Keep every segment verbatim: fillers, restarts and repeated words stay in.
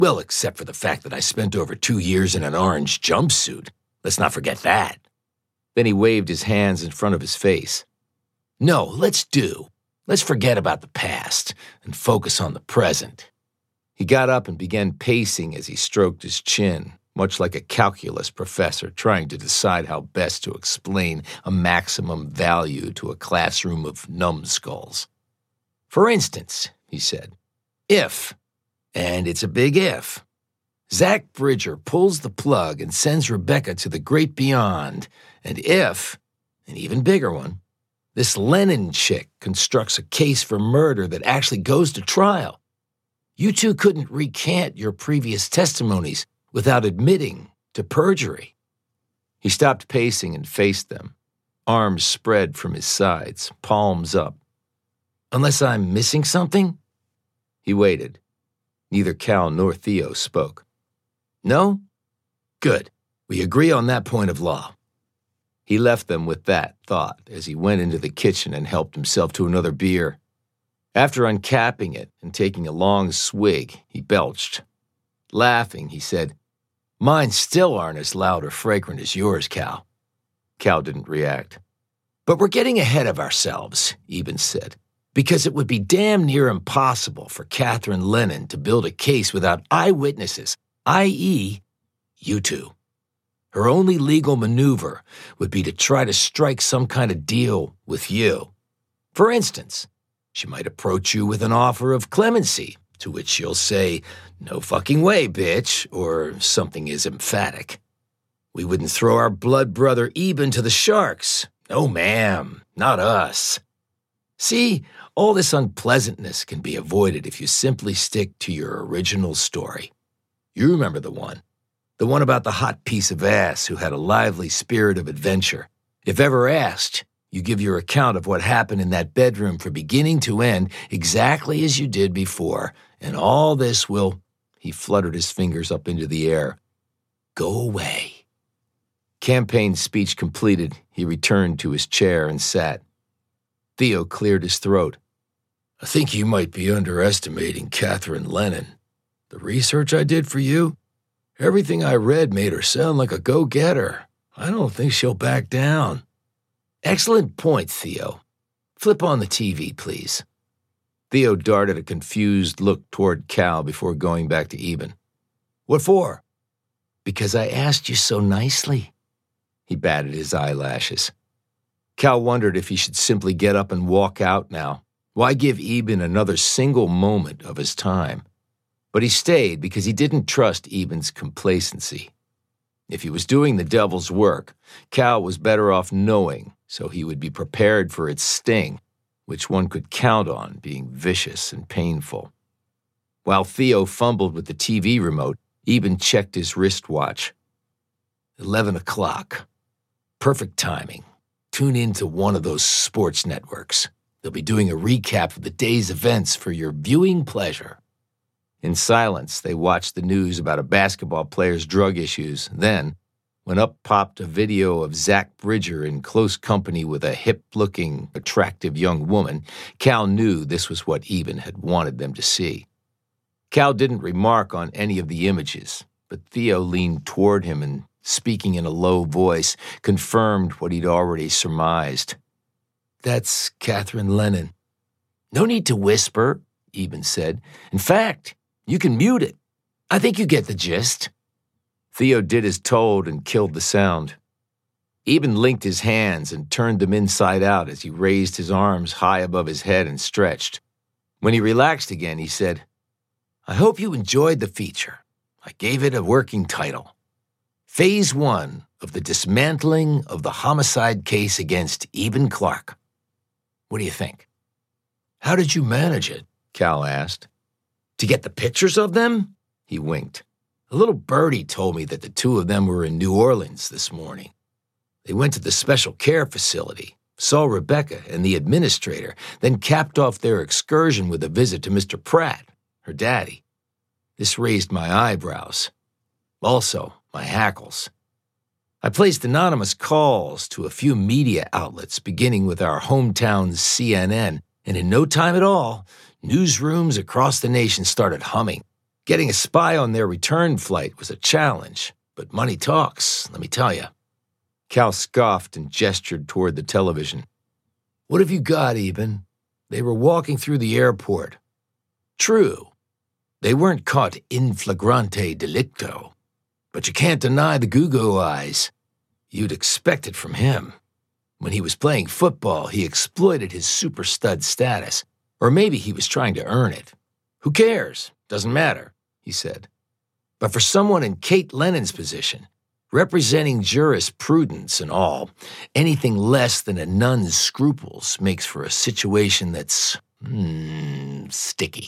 Well, except for the fact that I spent over two years in an orange jumpsuit. Let's not forget that. Then he waved his hands in front of his face. No, let's do. Let's forget about the past and focus on the present. He got up and began pacing as he stroked his chin, much like a calculus professor trying to decide how best to explain a maximum value to a classroom of numbskulls. For instance, he said, if, and it's a big if, Zach Bridger pulls the plug and sends Rebecca to the great beyond, and if, an even bigger one, this Lennon chick constructs a case for murder that actually goes to trial, you two couldn't recant your previous testimonies without admitting to perjury. He stopped pacing and faced them, arms spread from his sides, palms up. Unless I'm missing something? He waited. Neither Cal nor Theo spoke. No? Good. We agree on that point of law. He left them with that thought as he went into the kitchen and helped himself to another beer. After uncapping it and taking a long swig, he belched. Laughing, he said, Mine still aren't as loud or fragrant as yours, Cal. Cal didn't react. But we're getting ahead of ourselves, Eben said, because it would be damn near impossible for Catherine Lennon to build a case without eyewitnesses, that is, you two. Her only legal maneuver would be to try to strike some kind of deal with you. For instance, she might approach you with an offer of clemency, to which you'll say, no fucking way, bitch, or something as emphatic. We wouldn't throw our blood brother Eben to the sharks. No, ma'am, not us. See, all this unpleasantness can be avoided if you simply stick to your original story. You remember the one. The one about the hot piece of ass who had a lively spirit of adventure. If ever asked, you give your account of what happened in that bedroom from beginning to end exactly as you did before, and all this will, he fluttered his fingers up into the air, go away. Campaign speech completed, he returned to his chair and sat. Theo cleared his throat. I think you might be underestimating Catherine Lennon. The research I did for you, everything I read made her sound like a go-getter. I don't think she'll back down. Excellent point, Theo. Flip on the T V, please. Theo darted a confused look toward Cal before going back to Eben. What for? Because I asked you so nicely. He batted his eyelashes. Cal wondered if he should simply get up and walk out now. Why give Eben another single moment of his time? But he stayed because he didn't trust Eben's complacency. If he was doing the devil's work, Cal was better off knowing, so he would be prepared for its sting, which one could count on being vicious and painful. While Theo fumbled with the T V remote, Eben checked his wristwatch. Eleven o'clock. Perfect timing. Tune in to one of those sports networks. They'll be doing a recap of the day's events for your viewing pleasure. In silence, they watched the news about a basketball player's drug issues. Then, when up popped a video of Zach Bridger in close company with a hip-looking, attractive young woman, Cal knew this was what Eben had wanted them to see. Cal didn't remark on any of the images, but Theo leaned toward him and, speaking in a low voice, confirmed what he'd already surmised. That's Catherine Lennon. No need to whisper, Eben said. In fact, you can mute it. I think you get the gist. Theo did as told and killed the sound. Eben linked his hands and turned them inside out as he raised his arms high above his head and stretched. When he relaxed again, he said, I hope you enjoyed the feature. I gave it a working title. Phase one of the dismantling of the homicide case against Eben Clark. What do you think? How did you manage it? Cal asked. To get the pictures of them? He winked. A little birdie told me that the two of them were in New Orleans this morning. They went to the special care facility, saw Rebecca and the administrator, then capped off their excursion with a visit to Mister Pratt, her daddy. This raised my eyebrows. Also, my hackles. I placed anonymous calls to a few media outlets, beginning with our hometown C N N, and in no time at all, newsrooms across the nation started humming. Getting a spy on their return flight was a challenge, but money talks, let me tell you. Cal scoffed and gestured toward the television. What have you got, Eben? They were walking through the airport. True, they weren't caught in flagrante delicto, but you can't deny the Goo-Goo eyes. You'd expect it from him. When he was playing football, he exploited his super stud status, or maybe he was trying to earn it. Who cares? Doesn't matter, he said. But for someone in Kate Lennon's position, representing jurisprudence and all, anything less than a nun's scruples makes for a situation that's, hmm, sticky.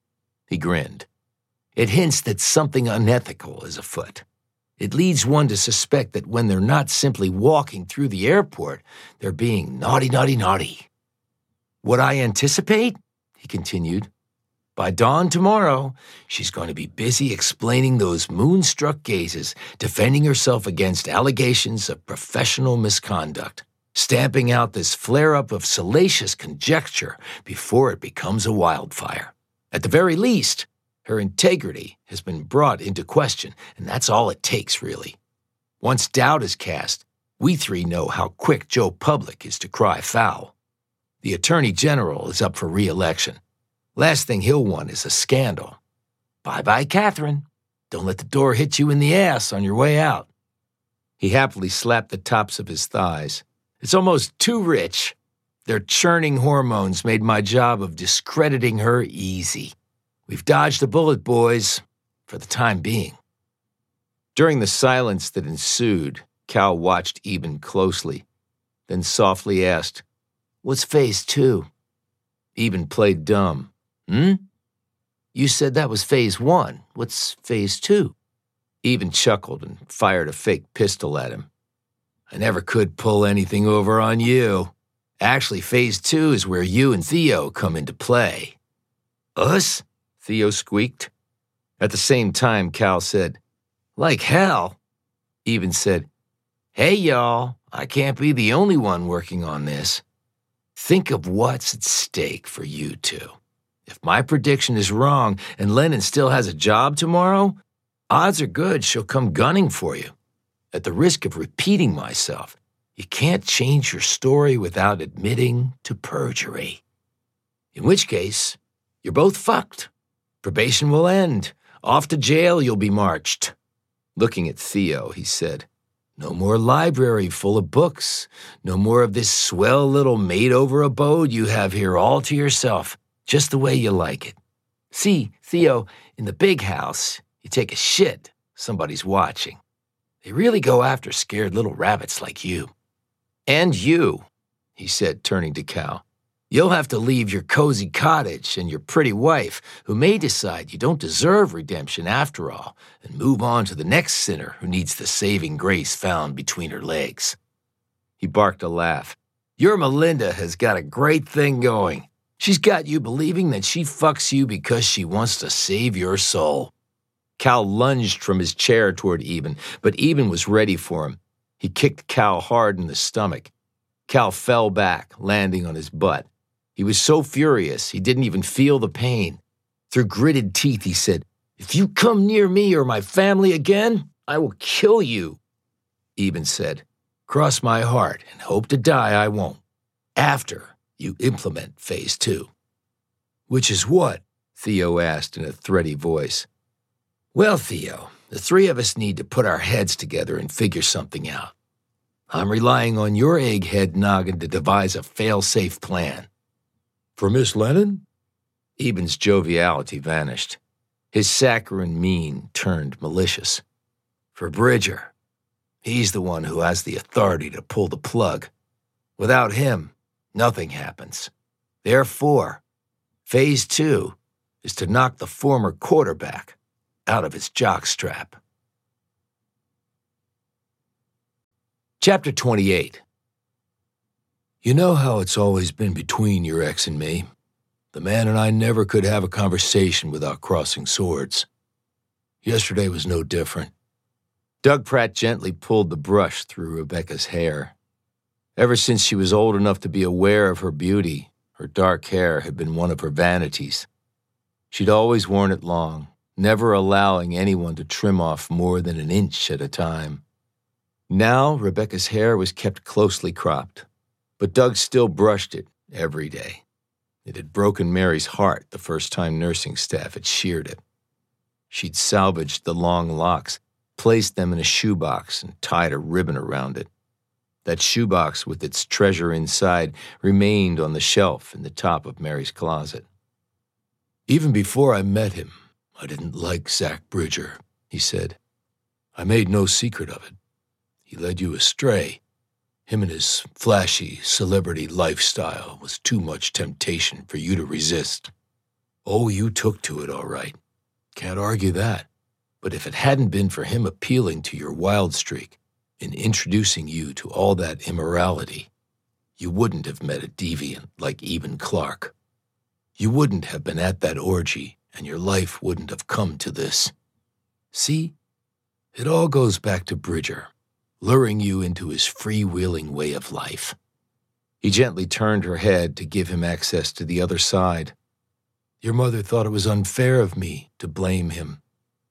He grinned. It hints that something unethical is afoot. It leads one to suspect that when they're not simply walking through the airport, they're being naughty, naughty, naughty. What I anticipate, he continued, by dawn tomorrow, she's going to be busy explaining those moonstruck gazes, defending herself against allegations of professional misconduct, stamping out this flare-up of salacious conjecture before it becomes a wildfire. At the very least, her integrity has been brought into question, and that's all it takes, really. Once doubt is cast, we three know how quick Joe Public is to cry foul. The Attorney General is up for re-election. Last thing he'll want is a scandal. Bye-bye, Catherine. Don't let the door hit you in the ass on your way out. He happily slapped the tops of his thighs. It's almost too rich. Their churning hormones made my job of discrediting her easy. We've dodged a bullet, boys, for the time being. During the silence that ensued, Cal watched Eben closely, then softly asked, What's phase two? Eben played dumb. Hmm? You said that was phase one. What's phase two? Eben chuckled and fired a fake pistol at him. I never could pull anything over on you. Actually, phase two is where you and Theo come into play. Us? Theo squeaked. At the same time, Cal said, Like hell. Eben said, Hey, y'all, I can't be the only one working on this. Think of what's at stake for you two. If my prediction is wrong and Lennon still has a job tomorrow, odds are good she'll come gunning for you. At the risk of repeating myself, you can't change your story without admitting to perjury. In which case, you're both fucked. Probation will end. Off to jail you'll be marched. Looking at Theo, he said, No more library full of books. No more of this swell little made-over abode you have here all to yourself, just the way you like it. See, Theo, in the big house, you take a shit, somebody's watching. They really go after scared little rabbits like you. And you, he said, turning to Cal. You'll have to leave your cozy cottage and your pretty wife, who may decide you don't deserve redemption after all, and move on to the next sinner who needs the saving grace found between her legs. He barked a laugh. Your Melinda has got a great thing going. She's got you believing that she fucks you because she wants to save your soul. Cal lunged from his chair toward Eben, but Eben was ready for him. He kicked Cal hard in the stomach. Cal fell back, landing on his butt. He was so furious, he didn't even feel the pain. Through gritted teeth, he said, If you come near me or my family again, I will kill you. Eben said, Cross my heart and hope to die I won't. After you implement phase two. Which is what? Theo asked in a thready voice. Well, Theo, the three of us need to put our heads together and figure something out. I'm relying on your egghead noggin to devise a fail-safe plan. For Miss Lennon? Eben's joviality vanished. His saccharine mien turned malicious. For Bridger. He's the one who has the authority to pull the plug. Without him, nothing happens. Therefore, phase two is to knock the former quarterback out of his jockstrap. Chapter twenty-eight. You know how it's always been between your ex and me. The man and I never could have a conversation without crossing swords. Yesterday was no different. Doug Pratt gently pulled the brush through Rebecca's hair. Ever since she was old enough to be aware of her beauty, her dark hair had been one of her vanities. She'd always worn it long, never allowing anyone to trim off more than an inch at a time. Now, Rebecca's hair was kept closely cropped, but Doug still brushed it every day. It had broken Mary's heart the first time nursing staff had sheared it. She'd salvaged the long locks, placed them in a shoebox, and tied a ribbon around it. That shoebox with its treasure inside remained on the shelf in the top of Mary's closet. "Even before I met him, I didn't like Zach Bridger," he said. "I made no secret of it. He led you astray. Him and his flashy celebrity lifestyle was too much temptation for you to resist. Oh, you took to it all right. Can't argue that. But if it hadn't been for him appealing to your wild streak and introducing you to all that immorality, you wouldn't have met a deviant like Eben Clark. You wouldn't have been at that orgy, and your life wouldn't have come to this. See? It all goes back to Bridger, luring you into his freewheeling way of life." He gently turned her head to give him access to the other side. "Your mother thought it was unfair of me to blame him."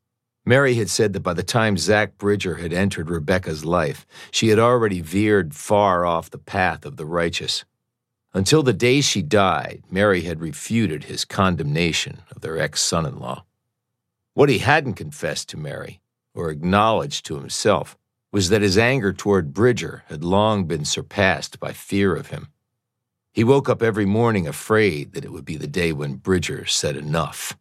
Mary had said that by the time Zach Bridger had entered Rebecca's life, she had already veered far off the path of the righteous. Until the day she died, Mary had refuted his condemnation of their ex-son-in-law. What he hadn't confessed to Mary, or acknowledged to himself, was that his anger toward Bridger had long been surpassed by fear of him. He woke up every morning afraid that it would be the day when Bridger said enough.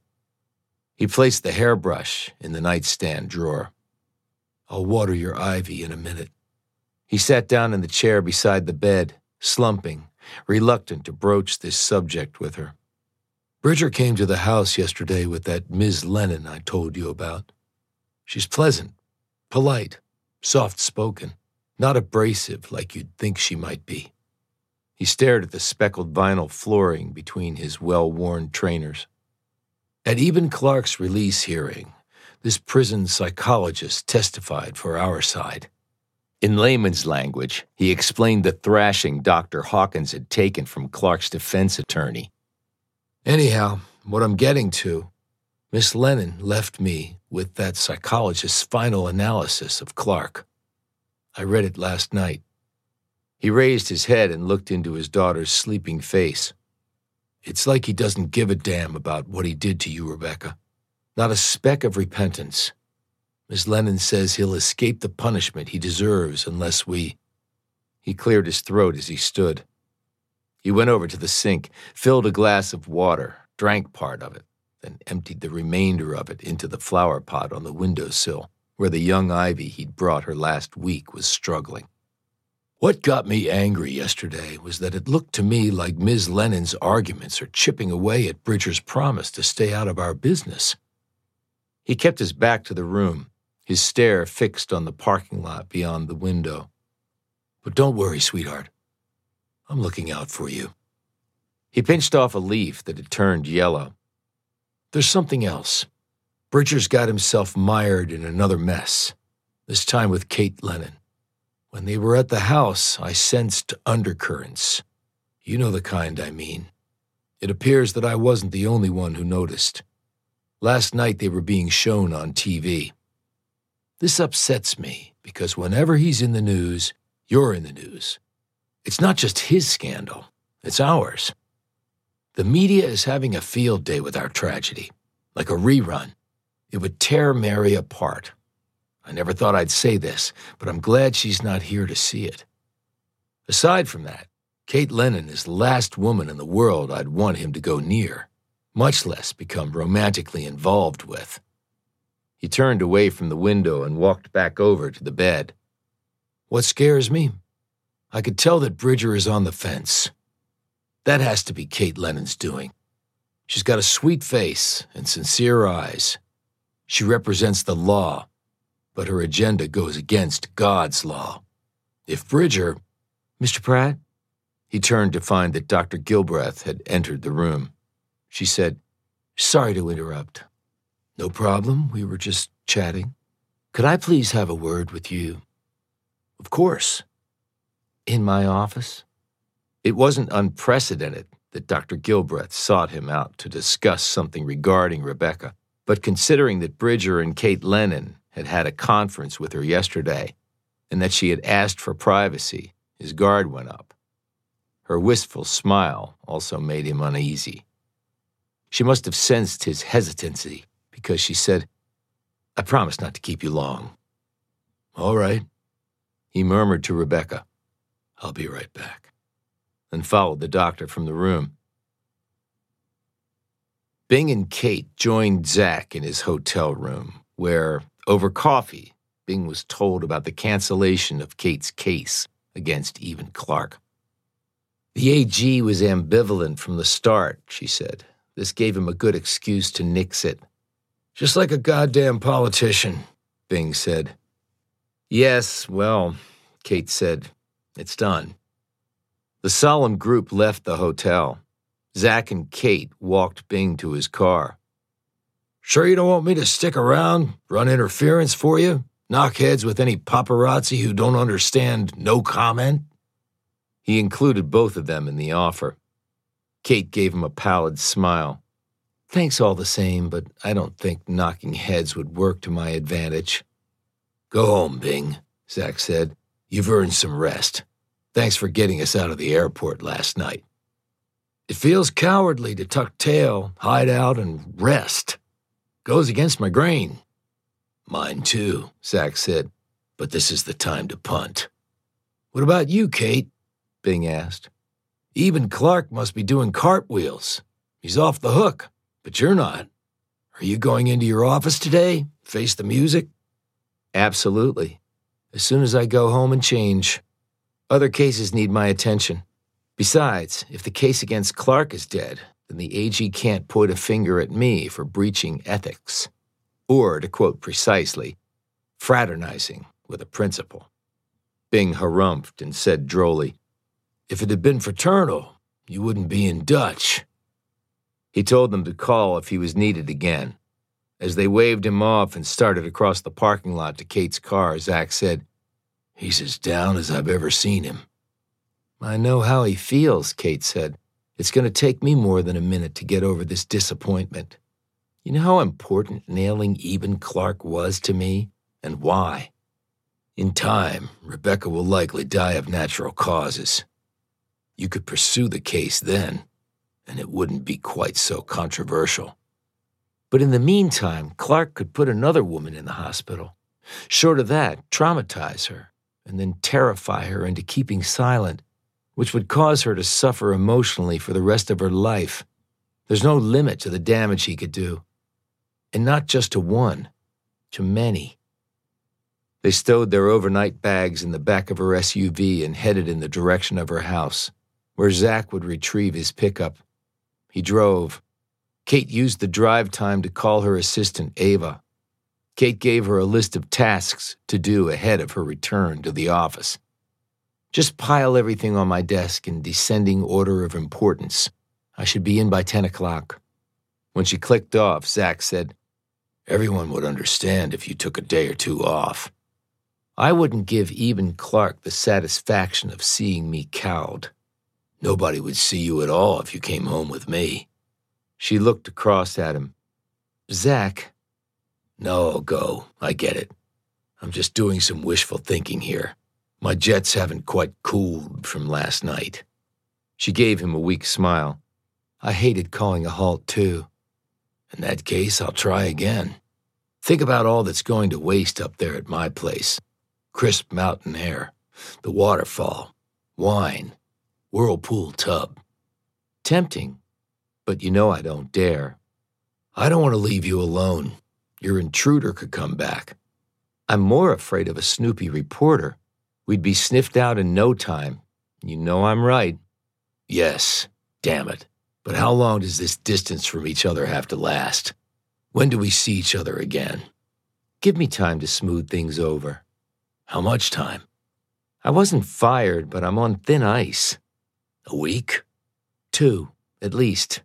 He placed the hairbrush in the nightstand drawer. "I'll water your ivy in a minute." He sat down in the chair beside the bed, slumping, reluctant to broach this subject with her. "Bridger came to the house yesterday with that Miz Lennon I told you about. She's pleasant, polite, soft-spoken, not abrasive like you'd think she might be." He stared at the speckled vinyl flooring between his well-worn trainers. "At Eben Clark's release hearing, this prison psychologist testified for our side. In layman's language, he explained the thrashing Doctor Hawkins had taken from Clark's defense attorney. Anyhow, what I'm getting to, Miss Lennon left me with that psychologist's final analysis of Clark. I read it last night." He raised his head and looked into his daughter's sleeping face. "It's like he doesn't give a damn about what he did to you, Rebecca. Not a speck of repentance. Miss Lennon says he'll escape the punishment he deserves unless we—" He cleared his throat as he stood. He went over to the sink, filled a glass of water, drank part of it, then emptied the remainder of it into the flower pot on the windowsill, where the young ivy he'd brought her last week was struggling. "What got me angry yesterday was that it looked to me like Miz Lennon's arguments are chipping away at Bridger's promise to stay out of our business." He kept his back to the room, his stare fixed on the parking lot beyond the window. "But don't worry, sweetheart. I'm looking out for you." He pinched off a leaf that had turned yellow. "There's something else. Bridger's got himself mired in another mess, this time with Kate Lennon. When they were at the house, I sensed undercurrents. You know the kind I mean. It appears that I wasn't the only one who noticed. Last night they were being shown on T V. This upsets me because whenever he's in the news, you're in the news. It's not just his scandal, it's ours. The media is having a field day with our tragedy, like a rerun. It would tear Mary apart. I never thought I'd say this, but I'm glad she's not here to see it. Aside from that, Kate Lennon is the last woman in the world I'd want him to go near, much less become romantically involved with." He turned away from the window and walked back over to the bed. "What scares me? I could tell that Bridger is on the fence. That has to be Kate Lennon's doing. She's got a sweet face and sincere eyes. She represents the law, but her agenda goes against God's law. If Bridger—" "Mister Pratt?" He turned to find that Doctor Gilbreth had entered the room. She said, "Sorry to interrupt." "No problem. We were just chatting. Could I please have a word with you?" "Of course." "In my office?" It wasn't unprecedented that Doctor Gilbreth sought him out to discuss something regarding Rebecca, But considering that Bridger and Kate Lennon had had a conference with her yesterday, and that she had asked for privacy, his guard went up. Her wistful smile also made him uneasy. She must have sensed his hesitancy, because she said, "I promise not to keep you long." "All right." He murmured to Rebecca, "I'll be right back," and followed the doctor from the room. Bing and Kate joined Zach in his hotel room, where, over coffee, Bing was told about the cancellation of Kate's case against Eben Clark. The A G was ambivalent from the start, she said. This gave him a good excuse to nix it. "Just like a goddamn politician," Bing said. "Yes, well," Kate said, "it's done." The solemn group left the hotel. Zach and Kate walked Bing to his car. "Sure you don't want me to stick around, run interference for you, knock heads with any paparazzi who don't understand no comment?" He included both of them in the offer. Kate gave him a pallid smile. "Thanks all the same, but I don't think knocking heads would work to my advantage." "Go home, Bing," Zach said. "You've earned some rest. Thanks for getting us out of the airport last night." "It feels cowardly to tuck tail, hide out, and rest. Goes against my grain." "Mine too," Zach said, "but this is the time to punt." "What about you, Kate?" Bing asked. "Eben Clark must be doing cartwheels. He's off the hook, but you're not. Are you going into your office today? Face the music?" "Absolutely. As soon as I go home and change. Other cases need my attention. Besides, if the case against Clark is dead, then the A G can't point a finger at me for breaching ethics. Or, to quote precisely, fraternizing with a principal." Bing harumphed and said drolly, "If it had been fraternal, you wouldn't be in Dutch." He told them to call if he was needed again. As they waved him off and started across the parking lot to Kate's car, Zach said, "He's as down as I've ever seen him." "I know how he feels," Kate said. "It's going to take me more than a minute to get over this disappointment. You know how important nailing Eben Clark was to me, and why? In time, Rebecca will likely die of natural causes. You could pursue the case then, and it wouldn't be quite so controversial. But in the meantime, Clark could put another woman in the hospital. Short of that, traumatize her, and then terrify her into keeping silent, which would cause her to suffer emotionally for the rest of her life. There's no limit to the damage he could do. And not just to one, to many." They stowed their overnight bags in the back of her S U V and headed in the direction of her house, where Zach would retrieve his pickup. He drove. Kate used the drive time to call her assistant, Ava. Kate gave her a list of tasks to do ahead of her return to the office. "Just pile everything on my desk in descending order of importance. I should be in by ten o'clock. When she clicked off, Zach said, "Everyone would understand if you took a day or two off." "I wouldn't give Eben Clark the satisfaction of seeing me cowed." "Nobody would see you at all if you came home with me." She looked across at him. "Zach." "No, go. I get it. I'm just doing some wishful thinking here. My jets haven't quite cooled from last night." She gave him a weak smile. "I hated calling a halt, too." "In that case, I'll try again. Think about all that's going to waste up there at my place. Crisp mountain air, the waterfall, wine, whirlpool tub." "Tempting, but you know I don't dare." "I don't want to leave you alone. Your intruder could come back." "I'm more afraid of a snoopy reporter. We'd be sniffed out in no time. You know I'm right." "Yes, damn it. But how long does this distance from each other have to last? When do we see each other again?" "Give me time to smooth things over." "How much time?" "I wasn't fired, but I'm on thin ice." "A week?" "Two, at least.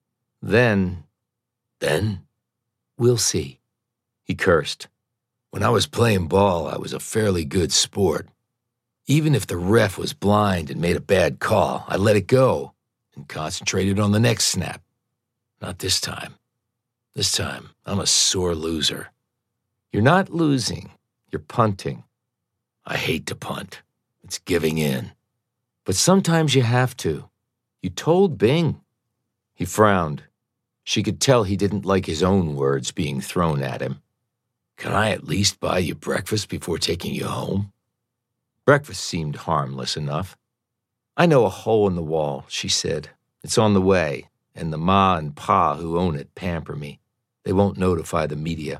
Then, "Then?" we'll see." He cursed. When I was playing ball, I was a fairly good sport. Even if the ref was blind and made a bad call, I let it go and concentrated on the next snap. Not this time. This time, I'm a sore loser. You're not losing. You're punting. I hate to punt. It's giving in. But sometimes you have to. You told Bing. He frowned. She could tell he didn't like his own words being thrown at him. Can I at least buy you breakfast before taking you home? Breakfast seemed harmless enough. I know a hole in the wall, she said. It's on the way, and the ma and pa who own it pamper me. They won't notify the media.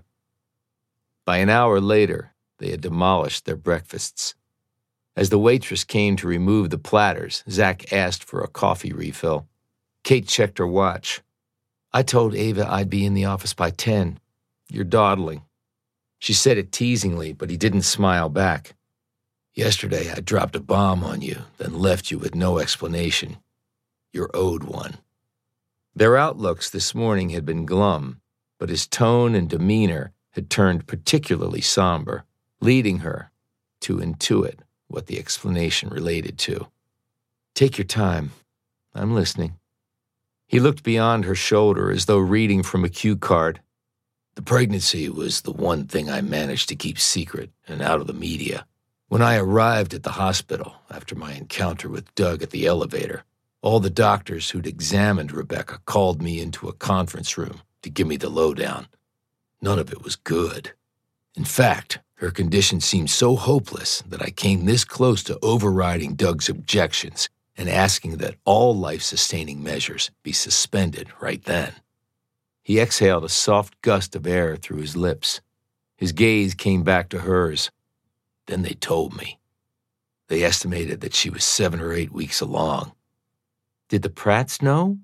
By an hour later, they had demolished their breakfasts. As the waitress came to remove the platters, Zach asked for a coffee refill. Kate checked her watch. I told Ava I'd be in the office by ten. You're dawdling. She said it teasingly, but he didn't smile back. Yesterday, I dropped a bomb on you, then left you with no explanation. You're owed one. Their outlooks this morning had been glum, but his tone and demeanor had turned particularly somber, leading her to intuit what the explanation related to. Take your time. I'm listening. He looked beyond her shoulder as though reading from a cue card. The pregnancy was the one thing I managed to keep secret and out of the media. When I arrived at the hospital after my encounter with Doug at the elevator, all the doctors who'd examined Rebecca called me into a conference room to give me the lowdown. None of it was good. In fact, her condition seemed so hopeless that I came this close to overriding Doug's objections and asking that all life-sustaining measures be suspended right then. He exhaled a soft gust of air through his lips. His gaze came back to hers. Then they told me. They estimated that she was seven or eight weeks along. Did the Pratts know?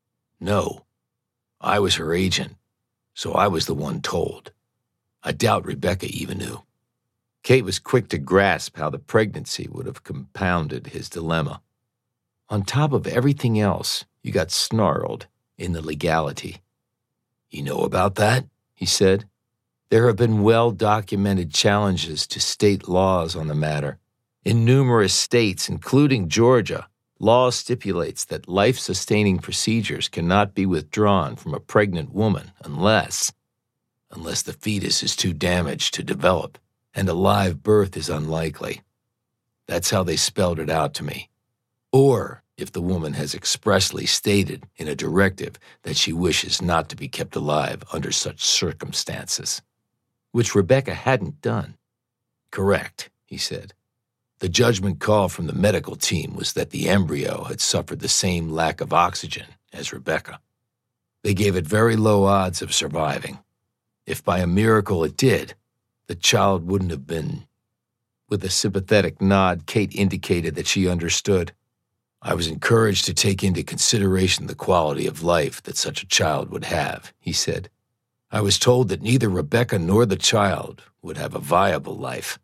No. I was her agent, so I was the one told. I doubt Rebecca even knew. Kate was quick to grasp how the pregnancy would have compounded his dilemma. On top of everything else, you got snarled in the legality. You know about that? He said. There have been well-documented challenges to state laws on the matter. In numerous states, including Georgia, law stipulates that life-sustaining procedures cannot be withdrawn from a pregnant woman unless, unless the fetus is too damaged to develop and a live birth is unlikely. That's how they spelled it out to me. Or if the woman has expressly stated in a directive that she wishes not to be kept alive under such circumstances, which Rebecca hadn't done. Correct, he said. The judgment call from the medical team was that the embryo had suffered the same lack of oxygen as Rebecca. They gave it very low odds of surviving. If by a miracle it did, the child wouldn't have been. With a sympathetic nod, Kate indicated that she understood. I was encouraged to take into consideration the quality of life that such a child would have, he said. I was told that neither Rebecca nor the child would have a viable life.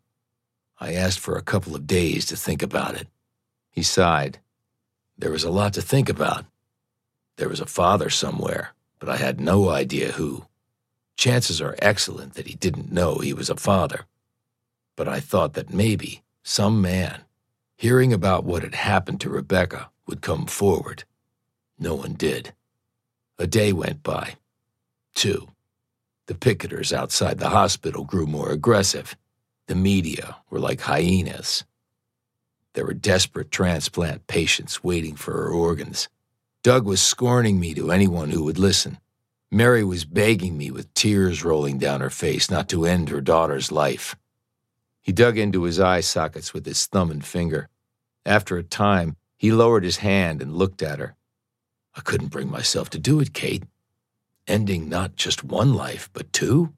I asked for a couple of days to think about it. He sighed. There was a lot to think about. There was a father somewhere, but I had no idea who. Chances are excellent that he didn't know he was a father. But I thought that maybe some man, hearing about what had happened to Rebecca, would come forward. No one did. A day went by. Two. The picketers outside the hospital grew more aggressive. The media were like hyenas. There were desperate transplant patients waiting for her organs. Doug was scorning me to anyone who would listen. Mary was begging me with tears rolling down her face not to end her daughter's life. He dug into his eye sockets with his thumb and finger. After a time, he lowered his hand and looked at her. I couldn't bring myself to do it, Kate. Ending not just one life, but two?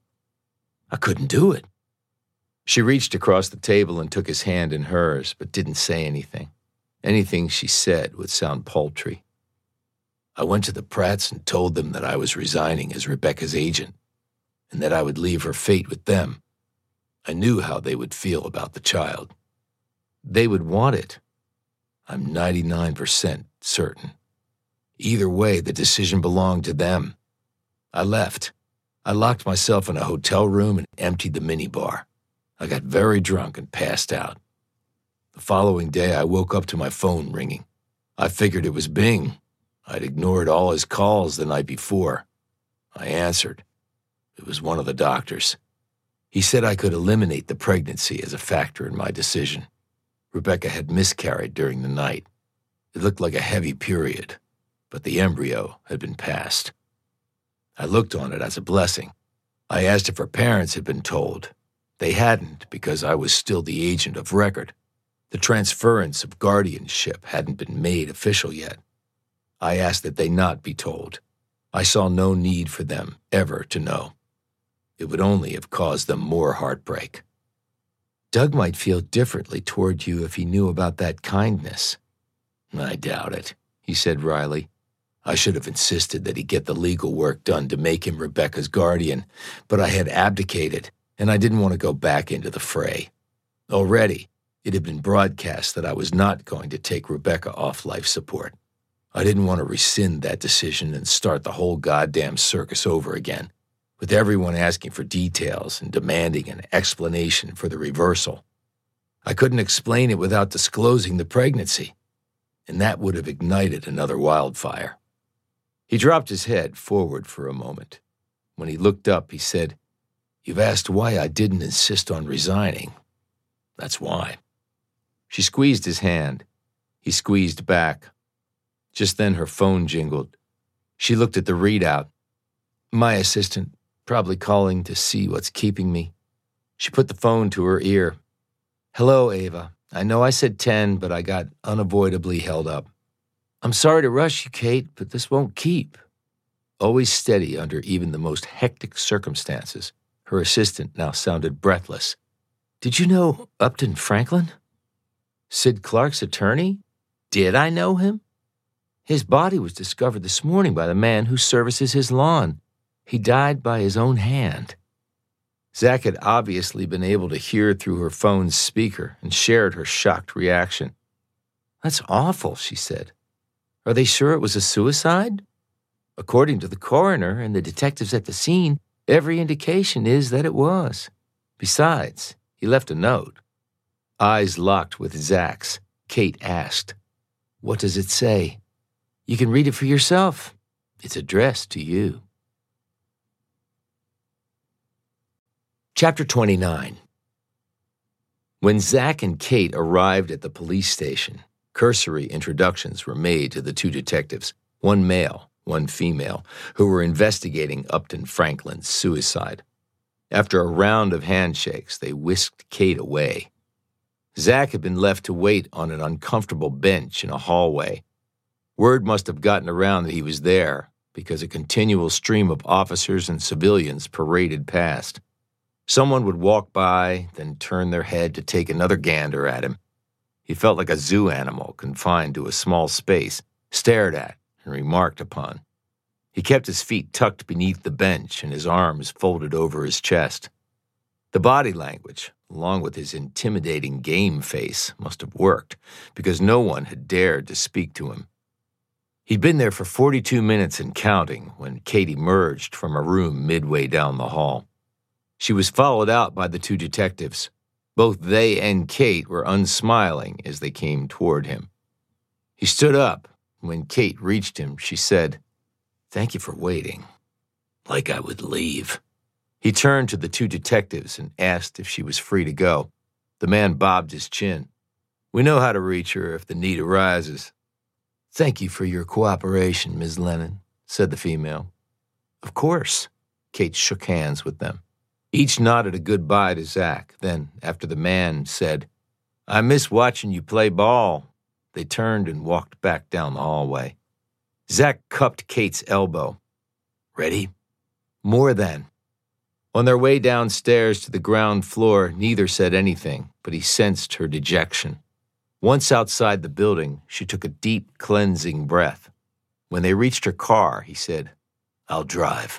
I couldn't do it. She reached across the table and took his hand in hers, but didn't say anything. Anything she said would sound paltry. I went to the Pratts and told them that I was resigning as Rebecca's agent, and that I would leave her fate with them. I knew how they would feel about the child. They would want it. I'm ninety-nine percent certain. Either way, the decision belonged to them. I left. I locked myself in a hotel room and emptied the minibar. I got very drunk and passed out. The following day, I woke up to my phone ringing. I figured it was Bing. I'd ignored all his calls the night before. I answered. It was one of the doctors. He said I could eliminate the pregnancy as a factor in my decision. Rebecca had miscarried during the night. It looked like a heavy period, but the embryo had been passed. I looked on it as a blessing. I asked if her parents had been told. They hadn't, because I was still the agent of record. The transference of guardianship hadn't been made official yet. I asked that they not be told. I saw no need for them ever to know. It would only have caused them more heartbreak. Doug might feel differently toward you if he knew about that kindness. I doubt it, he said wryly. I should have insisted that he get the legal work done to make him Rebecca's guardian, but I had abdicated, and I didn't want to go back into the fray. Already, it had been broadcast that I was not going to take Rebecca off life support. I didn't want to rescind that decision and start the whole goddamn circus over again, with everyone asking for details and demanding an explanation for the reversal. I couldn't explain it without disclosing the pregnancy, and that would have ignited another wildfire. He dropped his head forward for a moment. When he looked up, he said, "You've asked why I didn't insist on resigning. That's why." She squeezed his hand. He squeezed back. Just then her phone jingled. She looked at the readout. My assistant, probably calling to see what's keeping me. She put the phone to her ear. "Hello, Ava. I know I said ten, but I got unavoidably held up. I'm sorry to rush you, Kate, but this won't keep." Always steady under even the most hectic circumstances, her assistant now sounded breathless. "Did you know Upton Franklin?" "Sid Clark's attorney? Did I know him? His body was discovered this morning by the man who services his lawn. He died by his own hand." Zach had obviously been able to hear through her phone's speaker and shared her shocked reaction. "That's awful," she said. "Are they sure it was a suicide?" "According to the coroner and the detectives at the scene, every indication is that it was. Besides, he left a note." Eyes locked with Zach's, Kate asked, "What does it say?" "You can read it for yourself. It's addressed to you." Chapter twenty-nine. When Zach and Kate arrived at the police station, cursory introductions were made to the two detectives, one male, one female, who were investigating Upton Franklin's suicide. After a round of handshakes, they whisked Kate away. Zach had been left to wait on an uncomfortable bench in a hallway. Word must have gotten around that he was there, because a continual stream of officers and civilians paraded past. Someone would walk by, then turn their head to take another gander at him. He felt like a zoo animal confined to a small space, stared at and remarked upon. He kept his feet tucked beneath the bench and his arms folded over his chest. The body language, along with his intimidating game face, must have worked, because no one had dared to speak to him. He'd been there for forty-two minutes and counting when Kate emerged from a room midway down the hall. She was followed out by the two detectives. Both they and Kate were unsmiling as they came toward him. He stood up. When Kate reached him, she said, "Thank you for waiting." Like I would leave. He turned to the two detectives and asked if she was free to go. The man bobbed his chin. "We know how to reach her if the need arises." "Thank you for your cooperation, Miz Lennon," said the female. "Of course." Kate shook hands with them. Each nodded a goodbye to Zach. Then, after the man said, "I miss watching you play ball," they turned and walked back down the hallway. Zach cupped Kate's elbow. "Ready?" "More than." On their way downstairs to the ground floor, neither said anything, but he sensed her dejection. Once outside the building, she took a deep, cleansing breath. When they reached her car, he said, "I'll drive."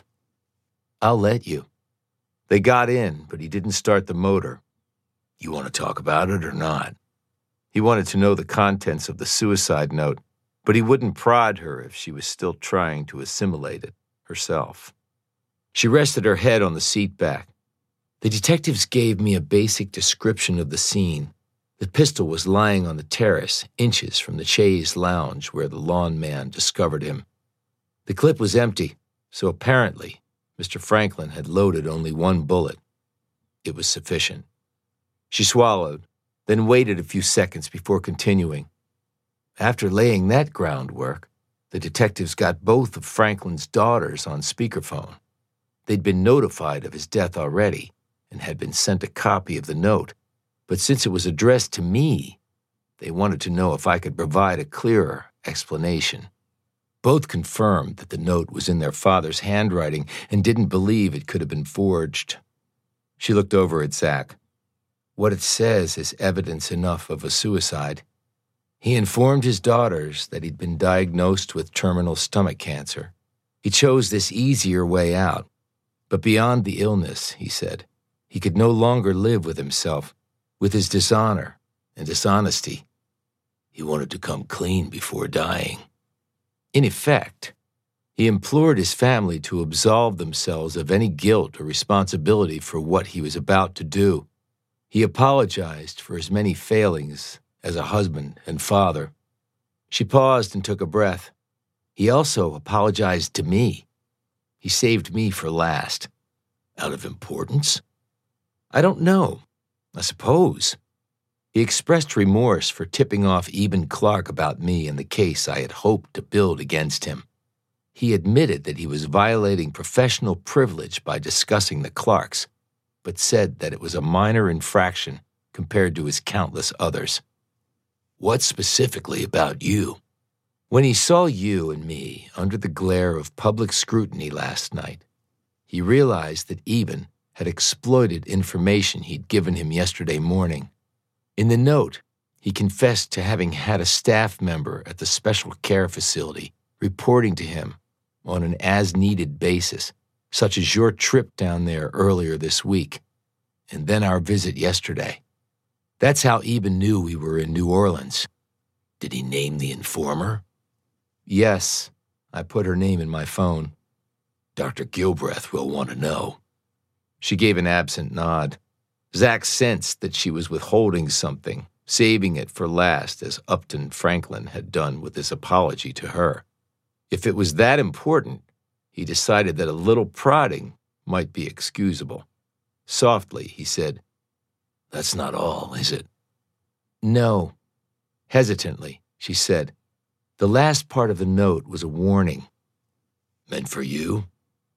"I'll let you." They got in, but he didn't start the motor. "You want to talk about it or not?" He wanted to know the contents of the suicide note, but he wouldn't prod her if she was still trying to assimilate it herself. She rested her head on the seat back. "The detectives gave me a basic description of the scene. The pistol was lying on the terrace, inches from the chaise lounge where the lawn man discovered him. The clip was empty, so apparently Mister Franklin had loaded only one bullet. It was sufficient. She swallowed, then waited a few seconds before continuing. After laying that groundwork, the detectives got both of Franklin's daughters on speakerphone. They'd been notified of his death already and had been sent a copy of the note, but since it was addressed to me, they wanted to know if I could provide a clearer explanation. Both confirmed that the note was in their father's handwriting and didn't believe it could have been forged. She looked over at Zach. What it says is evidence enough of a suicide. He informed his daughters that he'd been diagnosed with terminal stomach cancer. He chose this easier way out. But beyond the illness, he said, he could no longer live with himself, with his dishonor and dishonesty. He wanted to come clean before dying. In effect, he implored his family to absolve themselves of any guilt or responsibility for what he was about to do. He apologized for his many failings as a husband and father. She paused and took a breath. He also apologized to me. He saved me for last. Out of importance? I don't know. I suppose. He expressed remorse for tipping off Eben Clark about me and the case I had hoped to build against him. He admitted that he was violating professional privilege by discussing the Clarks, but said that it was a minor infraction compared to his countless others. What specifically about you? When he saw you and me under the glare of public scrutiny last night, he realized that Eben had exploited information he'd given him yesterday morning. In the note, he confessed to having had a staff member at the special care facility reporting to him on an as-needed basis, such as your trip down there earlier this week, and then our visit yesterday. That's how Eben knew we were in New Orleans. Did he name the informer? Yes, I put her name in my phone. Doctor Gilbreth will want to know. She gave an absent nod. Zach sensed that she was withholding something, saving it for last as Upton Franklin had done with his apology to her. If it was that important, he decided that a little prodding might be excusable. Softly, he said, "That's not all, is it?" "No." Hesitantly, she said, "The last part of the note was a warning." "Meant for you?"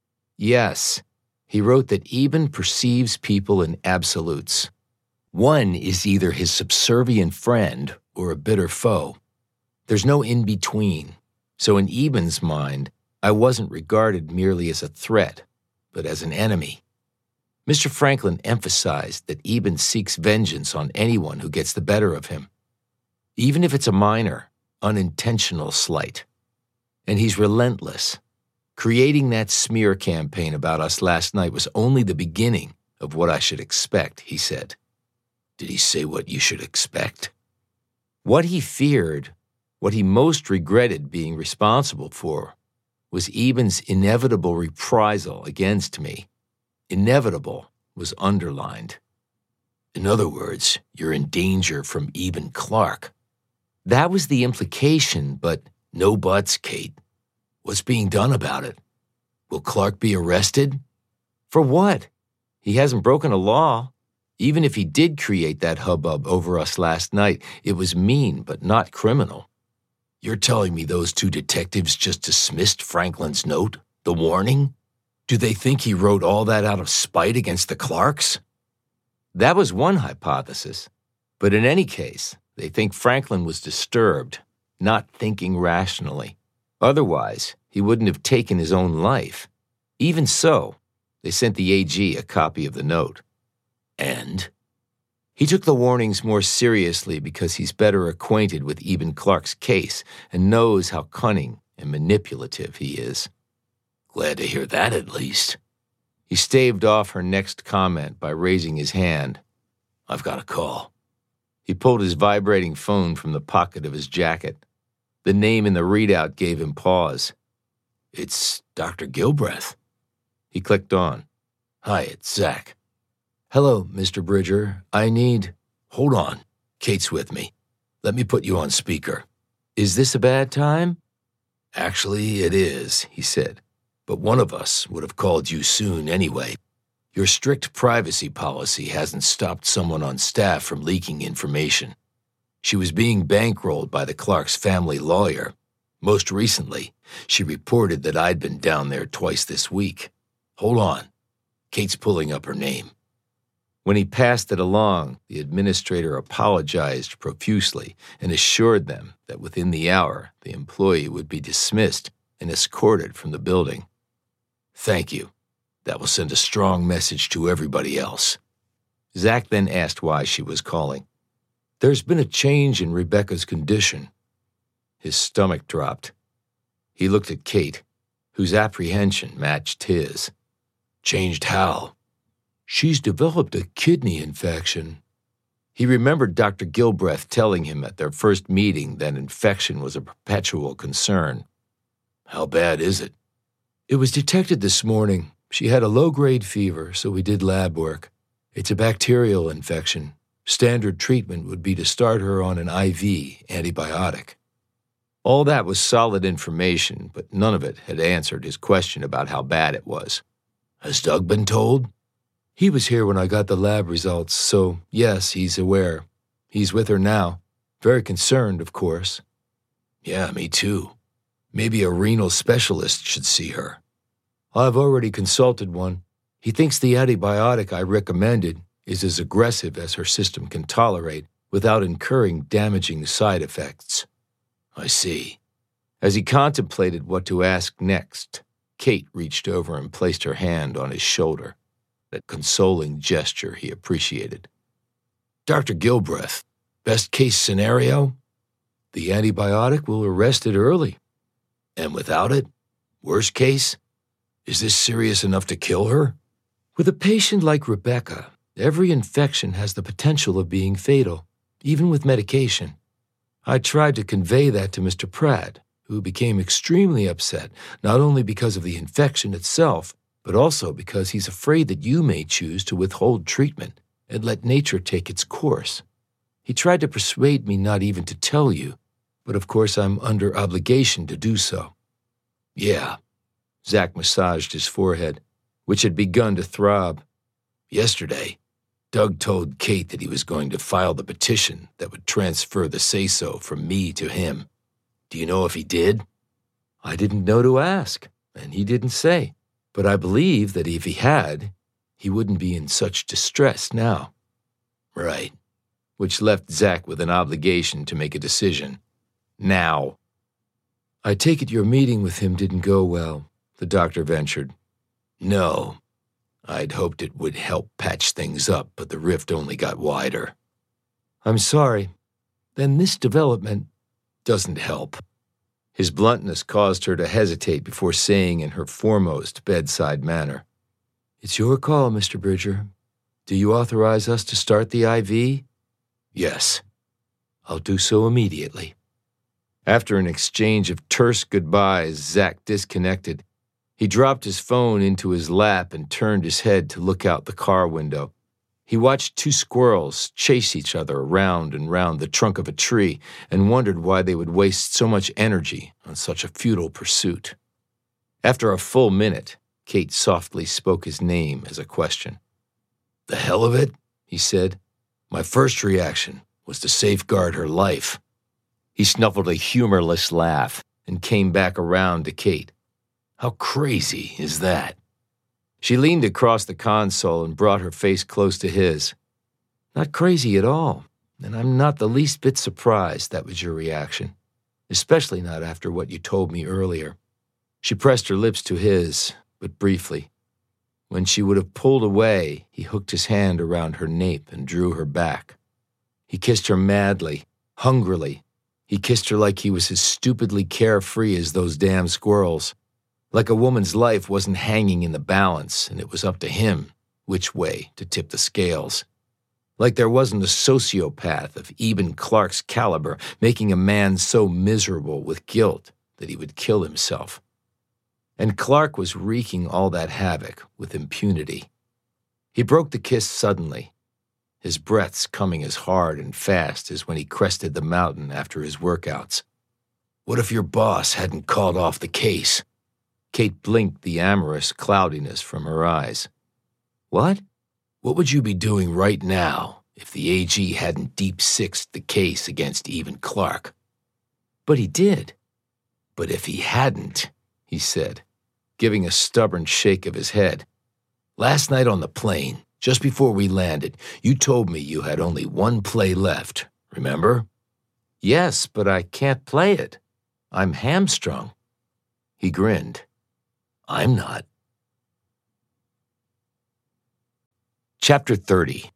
"Yes." He wrote that Eben perceives people in absolutes. One is either his subservient friend or a bitter foe. There's no in-between. So in Eben's mind, I wasn't regarded merely as a threat, but as an enemy. Mister Franklin emphasized that Eben seeks vengeance on anyone who gets the better of him, even if it's a minor, unintentional slight. And he's relentless. Creating that smear campaign about us last night was only the beginning of what I should expect, he said. Did he say what you should expect? What he feared, what he most regretted being responsible for, was Eben's inevitable reprisal against me. Inevitable was underlined. In other words, you're in danger from Eben Clark. That was the implication, but no buts, Kate. What's being done about it? Will Clark be arrested? For what? He hasn't broken a law. Even if he did create that hubbub over us last night, it was mean but not criminal. You're telling me those two detectives just dismissed Franklin's note, the warning? Do they think he wrote all that out of spite against the Clarks? That was one hypothesis. But in any case, they think Franklin was disturbed, not thinking rationally. Otherwise, he wouldn't have taken his own life. Even so, they sent the A G a copy of the note. And? He took the warnings more seriously because he's better acquainted with Eben Clark's case and knows how cunning and manipulative he is. Glad to hear that, at least. He staved off her next comment by raising his hand. I've got a call. He pulled his vibrating phone from the pocket of his jacket. The name in the readout gave him pause. It's Doctor Gilbreth. He clicked on. Hi, it's Zach. Hello, Mister Bridger. I need... Hold on. Kate's with me. Let me put you on speaker. Is this a bad time? Actually, it is, he said. but one of us would have called you soon anyway. Your strict privacy policy hasn't stopped someone on staff from leaking information. She was being bankrolled by the Clark's family lawyer. Most recently, she reported that I'd been down there twice this week. Hold on. Kate's pulling up her name. When he passed it along, the administrator apologized profusely and assured them that within the hour, the employee would be dismissed and escorted from the building. Thank you. That will send a strong message to everybody else. Zach then asked why she was calling. There's been a change in Rebecca's condition. His stomach dropped. He looked at Kate, whose apprehension matched his. Changed how? She's developed a kidney infection. He remembered Doctor Gilbreth telling him at their first meeting that infection was a perpetual concern. How bad is it? It was detected this morning. She had a low-grade fever, so we did lab work. It's a bacterial infection. Standard treatment would be to start her on an I V antibiotic. All that was solid information, but none of it had answered his question about how bad it was. Has Doug been told? He was here when I got the lab results, so yes, he's aware. He's with her now. Very concerned, of course. Yeah, me too. Maybe a renal specialist should see her. I've already consulted one. He thinks the antibiotic I recommended is as aggressive as her system can tolerate without incurring damaging side effects. I see. As he contemplated what to ask next, Kate reached over and placed her hand on his shoulder. That consoling gesture he appreciated. Doctor Gilbreth, best case scenario? The antibiotic will arrest it early. And without it? Worst case? Is this serious enough to kill her? With a patient like Rebecca, every infection has the potential of being fatal, even with medication. I tried to convey that to Mister Pratt, who became extremely upset, not only because of the infection itself, but also because he's afraid that you may choose to withhold treatment and let nature take its course. He tried to persuade me not even to tell you, but of course I'm under obligation to do so. Yeah. Zach massaged his forehead, which had begun to throb. Yesterday, Doug told Kate that he was going to file the petition that would transfer the say-so from me to him. Do you know if he did? I didn't know to ask, and he didn't say. But I believe that if he had, he wouldn't be in such distress now. Right. Which left Zach with an obligation to make a decision. Now. I take it your meeting with him didn't go well, the doctor ventured. No. I'd hoped it would help patch things up, but the rift only got wider. I'm sorry. Then this development doesn't help. His bluntness caused her to hesitate before saying in her foremost bedside manner, It's your call, Mister Bridger. Do you authorize us to start the I V? Yes. I'll do so immediately. After an exchange of terse goodbyes, Zach disconnected. He dropped his phone into his lap and turned his head to look out the car window. He watched two squirrels chase each other around and round the trunk of a tree and wondered why they would waste so much energy on such a futile pursuit. After a full minute, Kate softly spoke his name as a question. The hell of it, he said. My first reaction was to safeguard her life. He snuffled a humorless laugh and came back around to Kate. How crazy is that? She leaned across the console and brought her face close to his. Not crazy at all, and I'm not the least bit surprised that was your reaction, especially not after what you told me earlier. She pressed her lips to his, but briefly. When she would have pulled away, he hooked his hand around her nape and drew her back. He kissed her madly, hungrily. He kissed her like he was as stupidly carefree as those damn squirrels. Like a woman's life wasn't hanging in the balance, and it was up to him which way to tip the scales. Like there wasn't a sociopath of Eben Clark's caliber making a man so miserable with guilt that he would kill himself. And Clark was wreaking all that havoc with impunity. He broke the kiss suddenly, his breaths coming as hard and fast as when he crested the mountain after his workouts. What if your boss hadn't called off the case? Kate blinked the amorous cloudiness from her eyes. What? What would you be doing right now if the A G hadn't deep-sixed the case against Eben Clark? But he did. But if he hadn't, he said, giving a stubborn shake of his head. Last night on the plane, just before we landed, you told me you had only one play left, remember? Yes, but I can't play it. I'm hamstrung. He grinned. I'm not. Chapter thirty.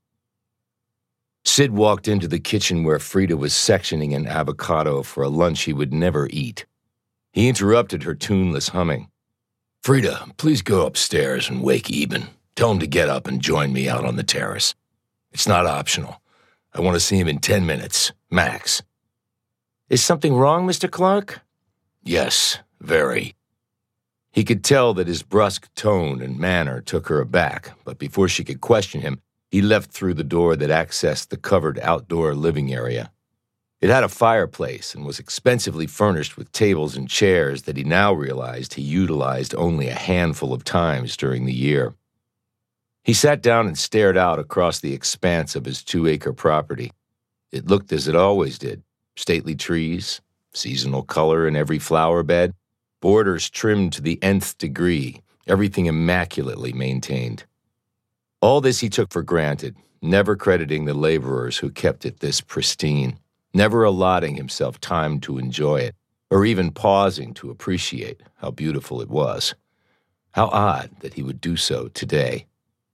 Sid walked into the kitchen where Frida was sectioning an avocado for a lunch he would never eat. He interrupted her tuneless humming. Frida, please go upstairs and wake Eben. Tell him to get up and join me out on the terrace. It's not optional. I want to see him in ten minutes, max. Is something wrong, Mister Clark? Yes, very. He could tell that his brusque tone and manner took her aback, but before she could question him, he left through the door that accessed the covered outdoor living area. It had a fireplace and was expensively furnished with tables and chairs that he now realized he utilized only a handful of times during the year. He sat down and stared out across the expanse of his two-acre property. It looked as it always did, stately trees, seasonal color in every flower bed, borders trimmed to the nth degree, everything immaculately maintained. All this he took for granted, never crediting the laborers who kept it this pristine, never allotting himself time to enjoy it, or even pausing to appreciate how beautiful it was. How odd that he would do so today.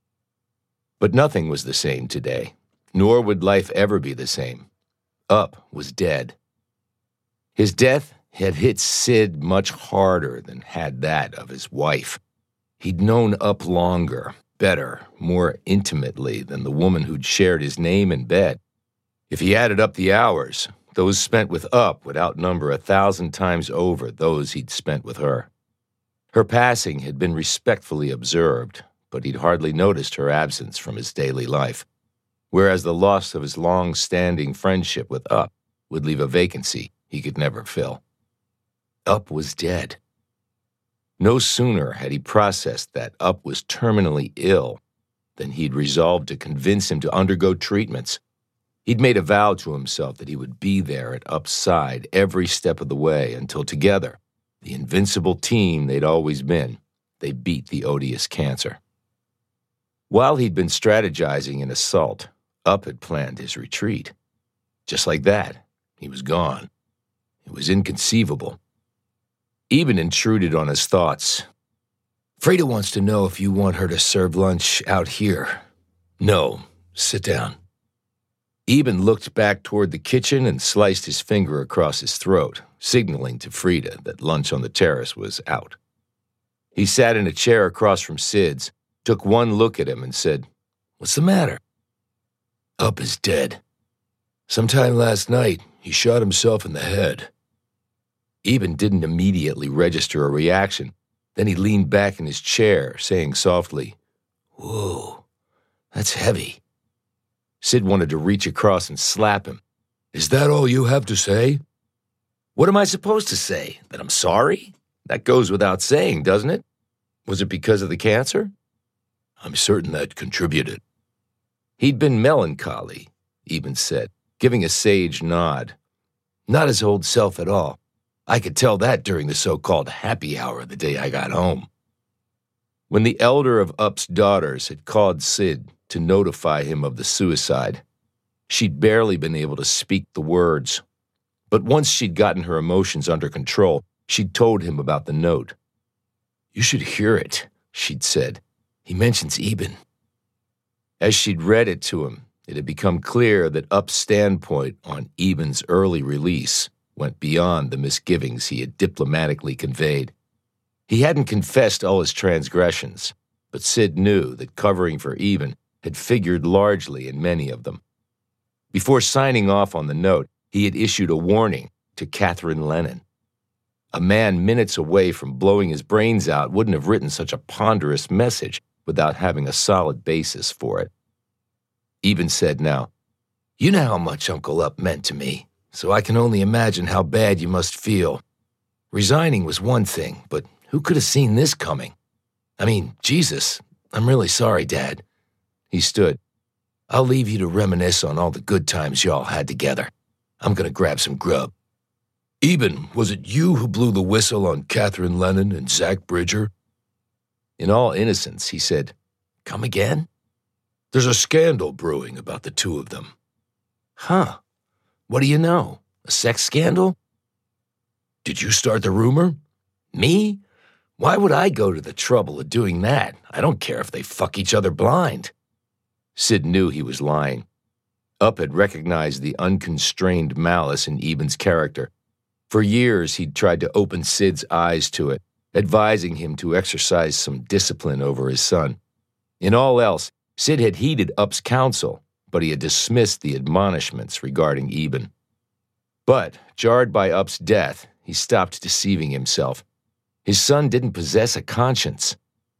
But nothing was the same today, nor would life ever be the same. Up was dead. His death had hit Sid much harder than had that of his wife. He'd known Up longer, better, more intimately than the woman who'd shared his name and bed. If he added up the hours, those spent with Up would outnumber a thousand times over those he'd spent with her. Her passing had been respectfully observed, but he'd hardly noticed her absence from his daily life, whereas the loss of his long-standing friendship with Up would leave a vacancy he could never fill. Up was dead. No sooner had he processed that Up was terminally ill than he'd resolved to convince him to undergo treatments. He'd made a vow to himself that he would be there at Up's side every step of the way until together, the invincible team they'd always been, they beat the odious cancer. While he'd been strategizing an assault, Up had planned his retreat. Just like that, he was gone. It was inconceivable. Eben intruded on his thoughts. Frida wants to know if you want her to serve lunch out here. No, sit down. Eben looked back toward the kitchen and sliced his finger across his throat, signaling to Frida that lunch on the terrace was out. He sat in a chair across from Sid's, took one look at him and said, What's the matter? Up is dead. Sometime last night, he shot himself in the head. Eben didn't immediately register a reaction. Then he leaned back in his chair, saying softly, Whoa, that's heavy. Sid wanted to reach across and slap him. Is that all you have to say? What am I supposed to say? That I'm sorry? That goes without saying, doesn't it? Was it because of the cancer? I'm certain that contributed. He'd been melancholy, Eben said, giving a sage nod. Not his old self at all. I could tell that during the so-called happy hour the day I got home. When the elder of Up's daughters had called Sid to notify him of the suicide, she'd barely been able to speak the words. But once she'd gotten her emotions under control, she'd told him about the note. You should hear it, she'd said. He mentions Eben. As she'd read it to him, it had become clear that Up's standpoint on Eben's early release went beyond the misgivings he had diplomatically conveyed. He hadn't confessed all his transgressions, but Sid knew that covering for Eben had figured largely in many of them. Before signing off on the note, he had issued a warning to Catherine Lennon. A man minutes away from blowing his brains out wouldn't have written such a ponderous message without having a solid basis for it. Eben said now, You know how much Uncle Up meant to me, so I can only imagine how bad you must feel. Resigning was one thing, but Who could have seen this coming? I mean, Jesus, I'm really sorry, Dad. He stood. I'll leave you to reminisce on all the good times y'all had together. I'm gonna grab some grub. Eben, was it you who blew the whistle on Catherine Lennon and Zach Bridger? In all innocence, he said, Come again? There's a scandal brewing about the two of them. Huh. What do you know? A sex scandal? Did you start the rumor? Me? Why would I go to the trouble of doing that? I don't care if they fuck each other blind. Sid knew he was lying. Up had recognized the unconstrained malice in Eben's character. For years, he'd tried to open Sid's eyes to it, advising him to exercise some discipline over his son. In all else, Sid had heeded Up's counsel, but he had dismissed the admonishments regarding Eben. But, jarred by Up's death, he stopped deceiving himself. His son didn't possess a conscience.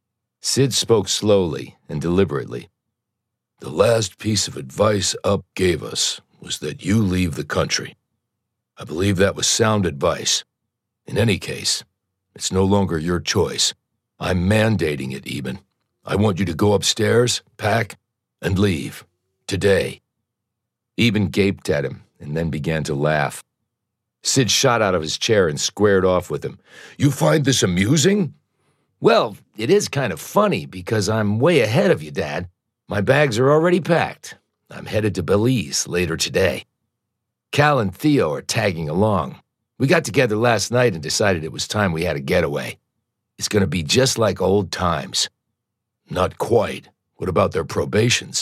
Sid spoke slowly and deliberately. The last piece of advice Up gave us was that you leave the country. I believe that was sound advice. In any case, it's no longer your choice. I'm mandating it, Eben. I want you to go upstairs, pack, and leave. Today. Eben gaped at him and then began to laugh. Sid shot out of his chair and squared off with him. You find this amusing? Well, it is kind of funny because I'm way ahead of you, Dad. My bags are already packed. I'm headed to Belize later today. Cal and Theo are tagging along. We got together last night and decided it was time we had a getaway. It's going to be just like old times. Not quite. What about their probations?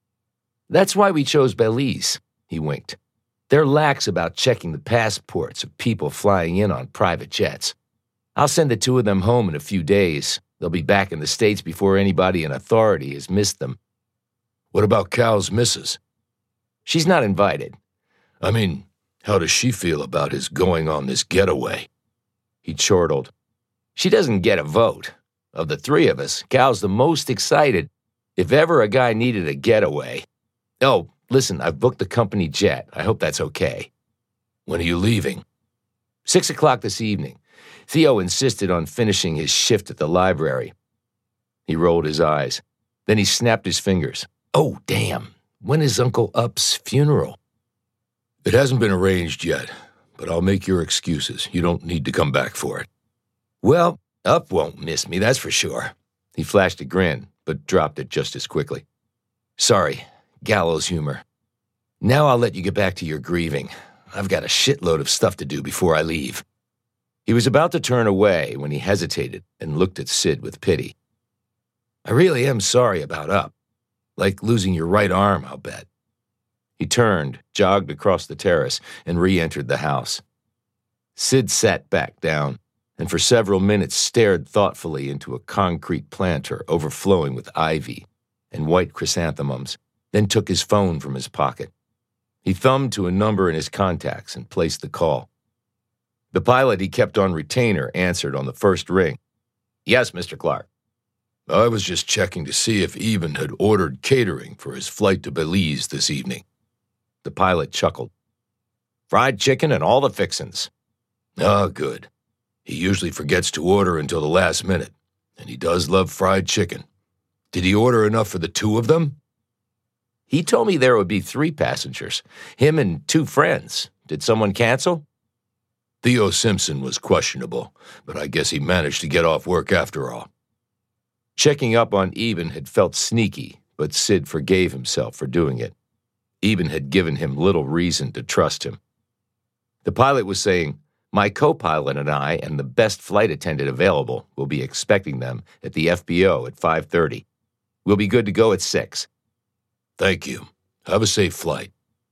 That's why we chose Belize, he winked. They're lax about checking the passports of people flying in on private jets. I'll send the two of them home in a few days. They'll be back in the States before anybody in authority has missed them. What about Cal's missus? She's not invited. I mean, how does she feel about his going on this getaway? He chortled. She doesn't get a vote. Of the three of us, Cal's the most excited. If ever a guy needed a getaway. Oh, listen, I've booked the company jet. I hope that's okay. When are you leaving? Six o'clock this evening. Theo insisted on finishing his shift at the library. He rolled his eyes. Then he snapped his fingers. Oh, damn. When is Uncle Up's funeral? It hasn't been arranged yet, but I'll make your excuses. You don't need to come back for it. Well, Up won't miss me, that's for sure. He flashed a grin, but dropped it just as quickly. Sorry, gallows humor. Now I'll let you get back to your grieving. I've got a shitload of stuff to do before I leave. He was about to turn away when he hesitated and looked at Sid with pity. I really am sorry about Up. Like losing your right arm, I'll bet. He turned, jogged across the terrace, and re-entered the house. Sid sat back down, and for several minutes stared thoughtfully into a concrete planter overflowing with ivy and white chrysanthemums, then took his phone from his pocket. He thumbed to a number in his contacts and placed the call. The pilot he kept on retainer answered on the first ring. Yes, Mister Clark. I was just checking to see if Eben had ordered catering for his flight to Belize this evening. The pilot chuckled. Fried chicken and all the fixins'. Ah, good. He usually forgets to order until the last minute, and he does love fried chicken. Did he order enough for the two of them? He told me there would be three passengers, him and two friends. Did someone cancel? Theo Simpson was questionable, but I guess he managed to get off work after all. Checking up on Eben had felt sneaky, but Sid forgave himself for doing it. Eben had given him little reason to trust him. The pilot was saying, my co-pilot and I and the best flight attendant available will be expecting them at the F B O at five thirty. We'll be good to go at six. Thank you. Have a safe flight.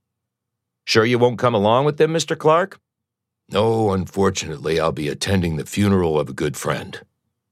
Sure you won't come along with them, Mister Clark? No, unfortunately, I'll be attending the funeral of a good friend.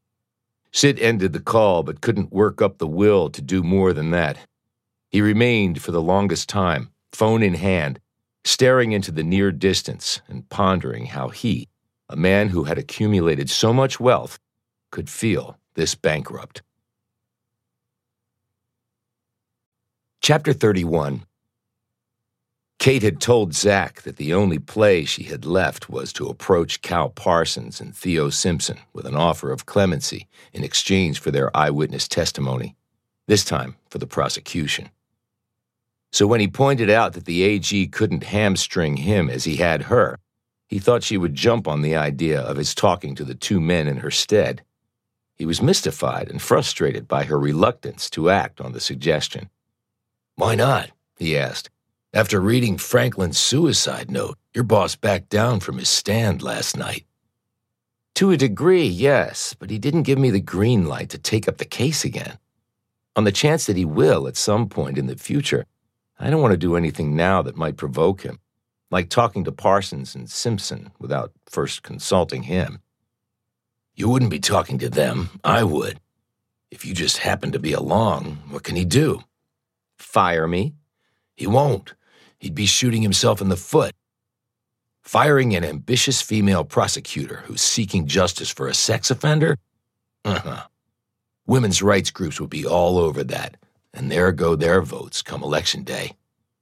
Sid ended the call but couldn't work up the will to do more than that. He remained for the longest time, phone in hand, staring into the near distance and pondering how he, a man who had accumulated so much wealth, could feel this bankrupt. Chapter thirty-one. Kate had told Zach that the only play she had left was to approach Cal Parsons and Theo Simpson with an offer of clemency in exchange for their eyewitness testimony, this time for the prosecution. So when he pointed out that the A G couldn't hamstring him as he had her, he thought she would jump on the idea of his talking to the two men in her stead. He was mystified and frustrated by her reluctance to act on the suggestion. "Why not?" he asked. "After reading Franklin's suicide note, your boss backed down from his stand last night." "To a degree, yes, but he didn't give me the green light to take up the case again. On the chance that he will at some point in the future, I don't want to do anything now that might provoke him, like talking to Parsons and Simpson without first consulting him." "You wouldn't be talking to them. I would. If you just happened to be along, what can he do?" "Fire me?" "He won't. He'd be shooting himself in the foot. Firing an ambitious female prosecutor who's seeking justice for a sex offender? Uh-huh. Women's rights groups would be all over that, and there go their votes come election day."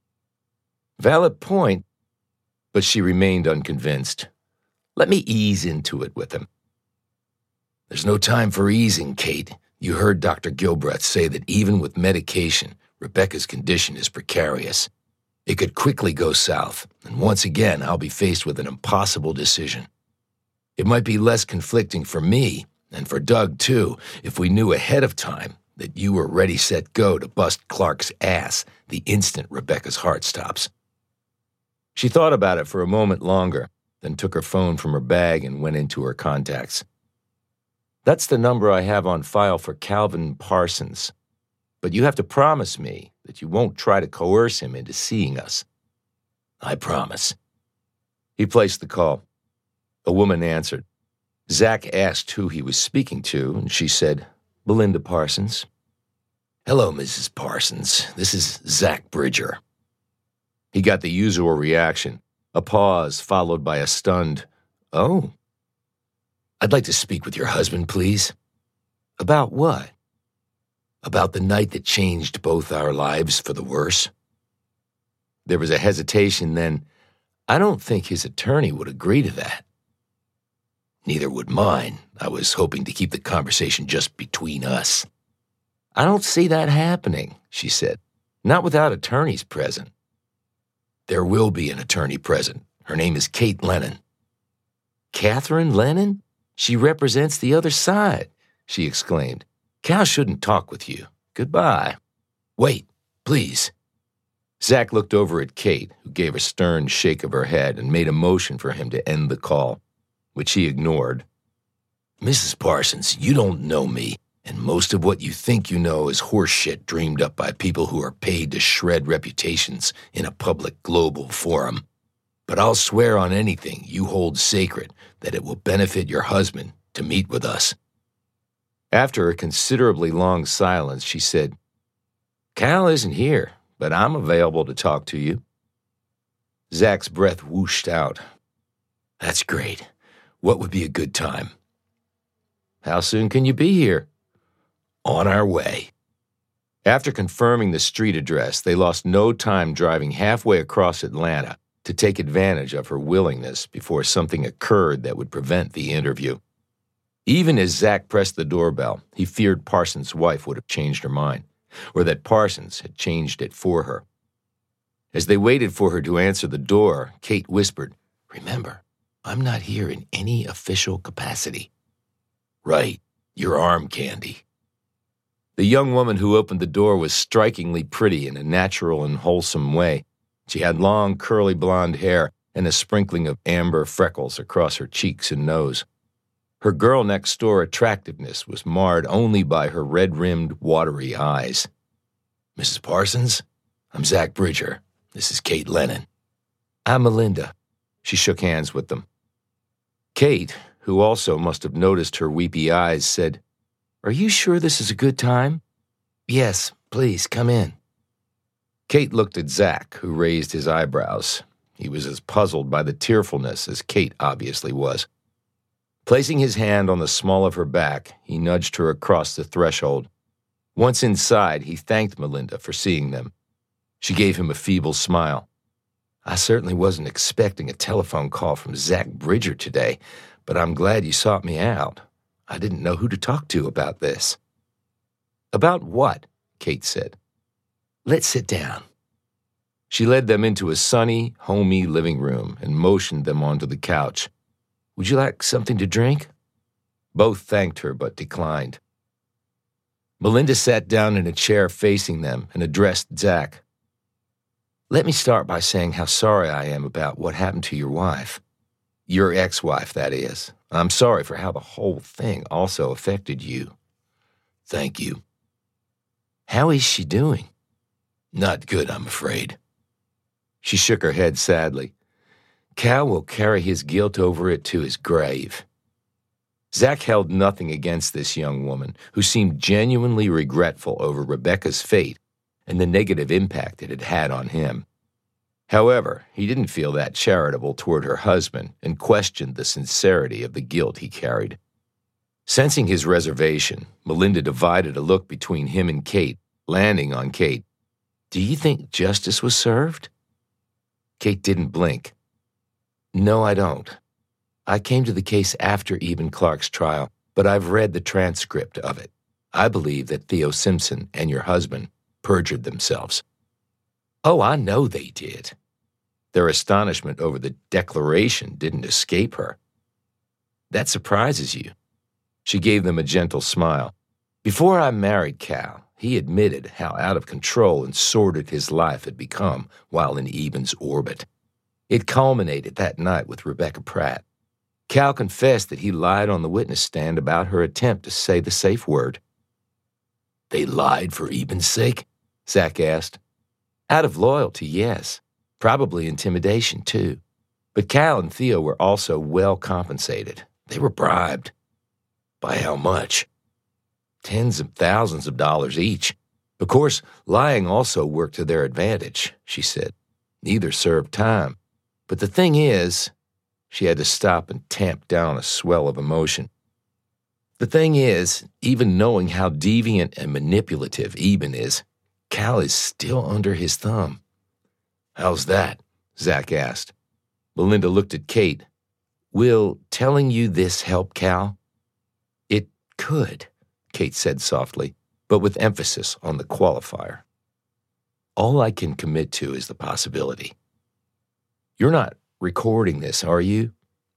Valid point, but she remained unconvinced. Let me ease into it with him. "There's no time for easing, Kate. You heard Doctor Gilbreth say that even with medication, Rebecca's condition is precarious. It could quickly go south, and once again I'll be faced with an impossible decision. It might be less conflicting for me, and for Doug too, if we knew ahead of time that you were ready, set, go to bust Clark's ass the instant Rebecca's heart stops." She thought about it for a moment longer, then took her phone from her bag and went into her contacts. "That's the number I have on file for Calvin Parsons. But you have to promise me that you won't try to coerce him into seeing us." "I promise." He placed the call. A woman answered. Zach asked who he was speaking to, and she said, "Belinda Parsons." "Hello, Missus Parsons. This is Zach Bridger." He got the usual reaction, a pause followed by a stunned, "Oh." "I'd like to speak with your husband, please." "About what?" "About the night that changed both our lives for the worse." There was a hesitation, then, "I don't think his attorney would agree to that." "Neither would mine. I was hoping to keep the conversation just between us." "I don't see that happening," she said. "Not without attorneys present." "There will be an attorney present. Her name is Kate Lennon." "Catherine Lennon? She represents the other side," she exclaimed. "Cal shouldn't talk with you. Goodbye." "Wait, please." Zach looked over at Kate, who gave a stern shake of her head and made a motion for him to end the call, which he ignored. "Missus Parsons, you don't know me, and most of what you think you know is horseshit dreamed up by people who are paid to shred reputations in a public global forum. But I'll swear on anything you hold sacred that it will benefit your husband to meet with us." After a considerably long silence, she said, "Cal isn't here, but I'm available to talk to you." Zach's breath whooshed out. "That's great. What would be a good time?" "How soon can you be here?" "On our way." After confirming the street address, they lost no time driving halfway across Atlanta to take advantage of her willingness before something occurred that would prevent the interview. Even as Zach pressed the doorbell, he feared Parsons' wife would have changed her mind, or that Parsons had changed it for her. As they waited for her to answer the door, Kate whispered, "Remember, I'm not here in any official capacity." "Right, your arm candy." The young woman who opened the door was strikingly pretty in a natural and wholesome way. She had long, curly blonde hair and a sprinkling of amber freckles across her cheeks and nose. Her girl-next-door attractiveness was marred only by her red-rimmed, watery eyes. "Missus Parsons, I'm Zach Bridger. This is Kate Lennon." "I'm Melinda." She shook hands with them. Kate, who also must have noticed her weepy eyes, said, "Are you sure this is a good time?" "Yes, please, come in." Kate looked at Zach, who raised his eyebrows. He was as puzzled by the tearfulness as Kate obviously was. Placing his hand on the small of her back, he nudged her across the threshold. Once inside, he thanked Melinda for seeing them. She gave him a feeble smile. I certainly wasn't expecting a telephone call from Zach Bridger today, but I'm glad you sought me out. I didn't know who to talk to about this." "About what?" Kate said. "Let's sit down." She led them into a sunny, homey living room and motioned them onto the couch. "Would you like something to drink?" Both thanked her but declined. Melinda sat down in a chair facing them and addressed Zach. "Let me start by saying how sorry I am about what happened to your wife. Your ex-wife, that is. I'm sorry for how the whole thing also affected you." "Thank you." "How is she doing?" "Not good, I'm afraid." She shook her head sadly. "Cal will carry his guilt over it to his grave." Zach held nothing against this young woman, who seemed genuinely regretful over Rebecca's fate and the negative impact it had had on him. However, he didn't feel that charitable toward her husband and questioned the sincerity of the guilt he carried. Sensing his reservation, Melinda divided a look between him and Kate, landing on Kate. "Do you think justice was served?" Kate didn't blink. "No, I don't. I came to the case after Eben Clark's trial, but I've read the transcript of it. I believe that Theo Simpson and your husband perjured themselves." "Oh, I know they did." Their astonishment over the declaration didn't escape her. "That surprises you." She gave them a gentle smile. "Before I married Cal, he admitted how out of control and sordid his life had become while in Eben's orbit. It culminated that night with Rebecca Pratt. Cal confessed that he lied on the witness stand about her attempt to say the safe word." "They lied for Eben's sake?" Zach asked. "Out of loyalty, yes. Probably intimidation, too. But Cal and Theo were also well compensated. They were bribed." "By how much?" "Tens of thousands of dollars each. Of course, lying also worked to their advantage," she said. "Neither served time. But the thing is," she had to stop and tamp down a swell of emotion. "The thing is, even knowing how deviant and manipulative Eben is, Cal is still under his thumb." "How's that?" Zach asked. Melinda looked at Kate. "Will telling you this help Cal?" "It could," Kate said softly, but with emphasis on the qualifier. "All I can commit to is the possibility." "You're not recording this, are you?"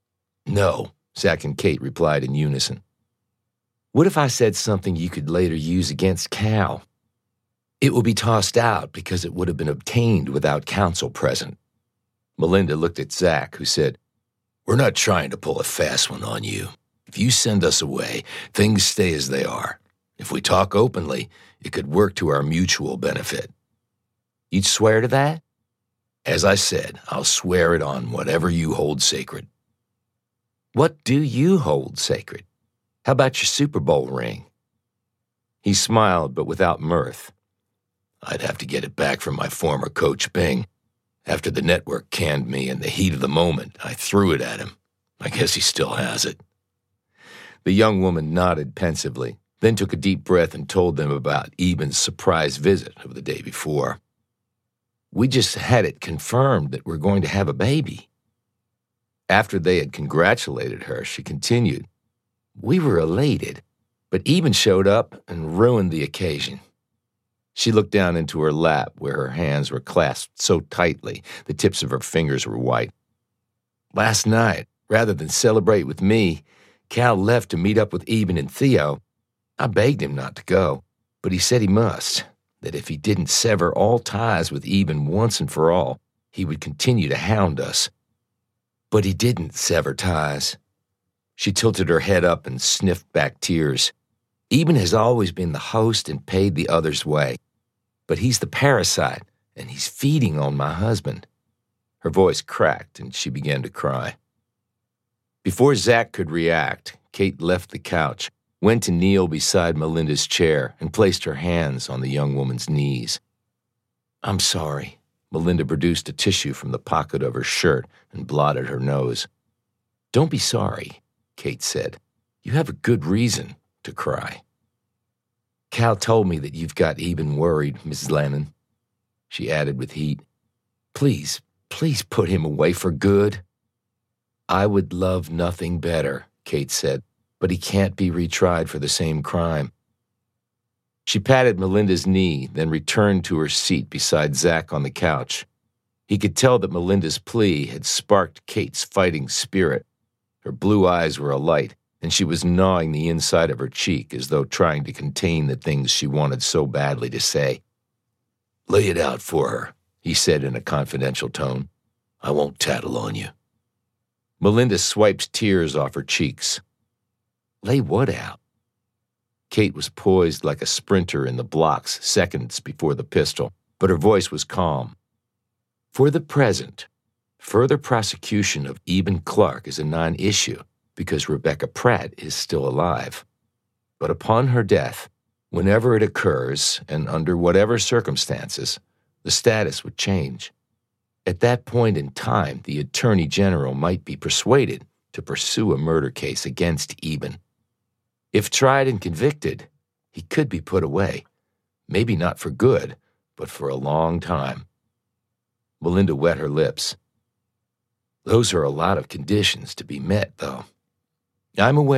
"No," Zach and Kate replied in unison. "What if I said something you could later use against Cal?" "It will be tossed out because it would have been obtained without counsel present." Melinda looked at Zach, who said, "We're not trying to pull a fast one on you. If you send us away, things stay as they are. If we talk openly, it could work to our mutual benefit." "You'd swear to that?" "As I said, I'll swear it on whatever you hold sacred." "What do you hold sacred? How about your Super Bowl ring?" He smiled, but without mirth. "I'd have to get it back from my former coach, Bing. After the network canned me in the heat of the moment, I threw it at him. I guess he still has it." The young woman nodded pensively, then took a deep breath and told them about Eben's surprise visit of the day before. "We just had it confirmed that we're going to have a baby." After they had congratulated her, she continued, "We were elated, but Eben showed up and ruined the occasion." She looked down into her lap where her hands were clasped so tightly the tips of her fingers were white. "Last night, rather than celebrate with me, Cal left to meet up with Eben and Theo. I begged him not to go, but he said he must, that if he didn't sever all ties with Eben once and for all, he would continue to hound us. But he didn't sever ties." She tilted her head up and sniffed back tears. "Eben has always been the host and paid the other's way. But he's the parasite, and he's feeding on my husband." Her voice cracked, and she began to cry. Before Zach could react, Kate left the couch, went to kneel beside Melinda's chair, and placed her hands on the young woman's knees. "I'm sorry." Melinda produced a tissue from the pocket of her shirt and blotted her nose. "Don't be sorry," Kate said. "You have a good reason to cry." "Cal told me that you've got Eben worried, Missus Lannon," she added with heat. "Please, Please put him away for good." "I would love nothing better," Kate said, "but he can't be retried for the same crime." She patted Melinda's knee, then returned to her seat beside Zach on the couch. He could tell that Melinda's plea had sparked Kate's fighting spirit. Her blue eyes were alight, and she was gnawing the inside of her cheek as though trying to contain the things she wanted so badly to say. "Lay it out for her," he said in a confidential tone. "I won't tattle on you." Melinda swiped tears off her cheeks. "Lay what out?" Kate was poised like a sprinter in the blocks seconds before the pistol, but her voice was calm. "For the present, further prosecution of Eben Clark is a non-issue because Rebecca Pratt is still alive. But upon her death, whenever it occurs and under whatever circumstances, the status would change. At that point in time, the Attorney General might be persuaded to pursue a murder case against Eben. If tried and convicted, he could be put away, maybe not for good, but for a long time." Melinda wet her lips. "Those are a lot of conditions to be met, though. I'm aware